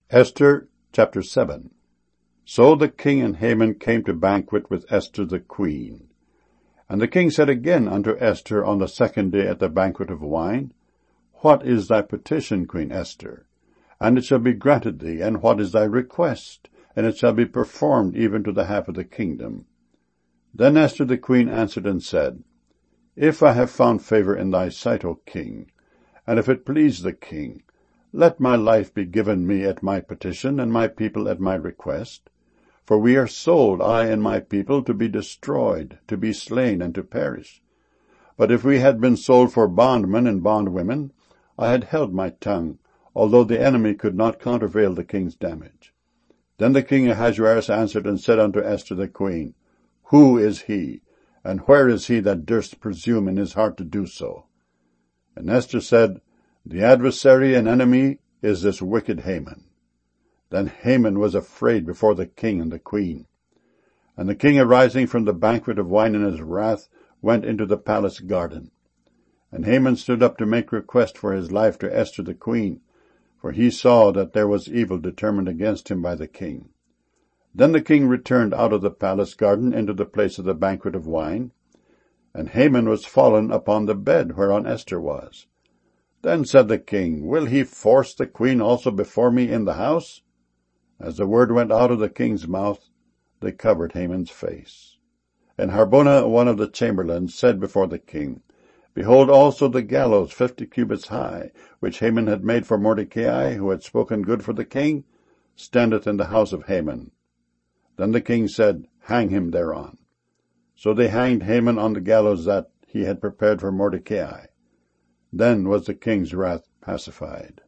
Esther chapter 7. So the king and Haman came to banquet with Esther the queen. And the king said again unto Esther on the second day at the banquet of wine, What is thy petition, Queen Esther? And it shall be granted thee. And what is thy request? And it shall be performed even to the half of the kingdom. Then Esther the queen answered and said, If I have found favor in thy sight, O king, and if it please the king, let my life be given me at my petition, and my people at my request. For we are sold, I and my people, to be destroyed, to be slain, and to perish. But if we had been sold for bondmen and bondwomen, I had held my tongue, although the enemy could not countervail the king's damage. Then the king Ahasuerus answered and said unto Esther the queen, Who is he, and where is he that durst presume in his heart to do so? And Esther said, The adversary and enemy is this wicked Haman. Then Haman was afraid before the king and the queen. And the king, arising from the banquet of wine in his wrath, went into the palace garden. And Haman stood up to make request for his life to Esther the queen, for he saw that there was evil determined against him by the king. Then the king returned out of the palace garden into the place of the banquet of wine, and Haman was fallen upon the bed whereon Esther was. Then said the king, Will he force the queen also before me in the house? As the word went out of the king's mouth, they covered Haman's face. And Harbona, one of the chamberlains, said before the king, Behold also the gallows 50 cubits high, which Haman had made for Mordecai, who had spoken good for the king, standeth in the house of Haman. Then the king said, Hang him thereon. So they hanged Haman on the gallows that he had prepared for Mordecai. Then was the king's wrath pacified.